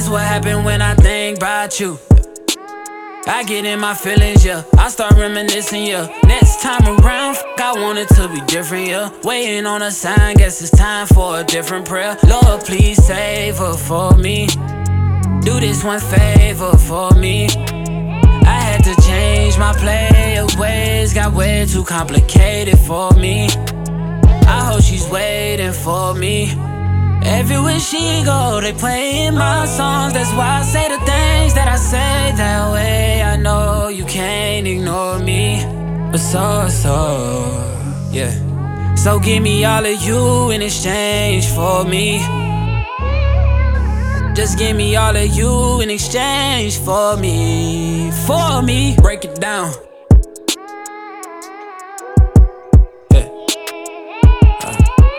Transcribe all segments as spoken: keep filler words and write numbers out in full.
This what happen when I think about you. I get in my feelings, yeah. I start reminiscing, yeah. Next time around, f I want it to be different, yeah. Waiting on a sign, guess it's time for a different prayer. Lord, please save her for me. Do this one favor for me. I had to change my play of ways, got way too complicated for me. I hope she's waiting for me. Everywhere she go, they playing my songs. That's why I say the things that I say that way. I know you can't ignore me, but so, so, yeah. So give me all of you in exchange for me. Just give me all of you in exchange for me, for me. Break it down. Yeah. Uh.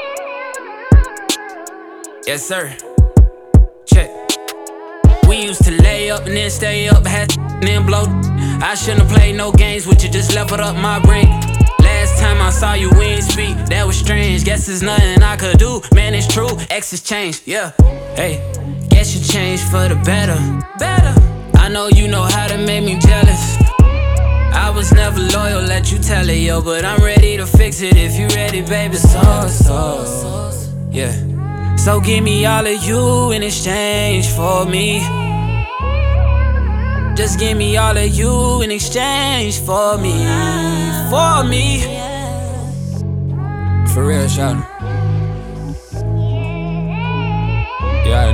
Yes, sir. Check. We used to lay up and then stay up, had and then blow. I shouldn't have played no games with you, just leveled up my brain. Last time I saw you, we ain't speak, that was strange. Guess there's nothing I could do, man, it's true. Exes change, yeah. Hey, guess you changed for the better. Better. I know you know how to make me jealous. I was never loyal, let you tell it, yo. But I'm ready to fix it if you ready, baby. So, so, yeah. So give me all of you in exchange for me. Just give me all of you in exchange for me, for me. For real, shout out. Yeah, I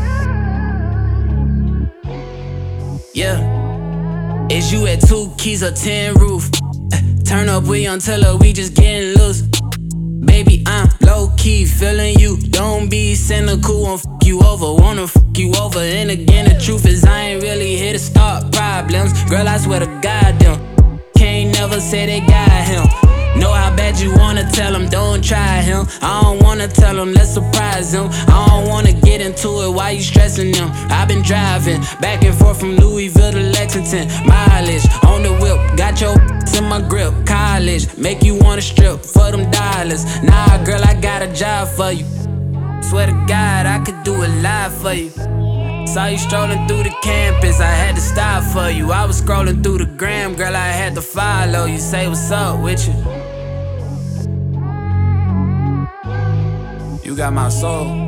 know. Yeah. Is you at two keys or ten roof? Turn up with Young Tiller, we just getting loose. Baby, I'm low-key feeling you. Don't be cynical, won't f you over. Wanna f you over. And again, the truth is I ain't really here to start problems. Girl, I swear to God, them can't never say they got him. Know how bad you wanna tell him, don't try him. I don't wanna tell him, let's surprise him. I don't wanna get into it, why you stressing him? I've been driving back and forth from Louisville to Lexington. Mileage on the whip, got your in my grip. College, make you wanna strip for them dollars. Nah, girl, I got a job for you. Swear to God, I could do it live for you. Saw you strolling through the campus, I had to stop for you. I was scrolling through the gram, girl, I had to follow you. Say what's up with you. You got my soul.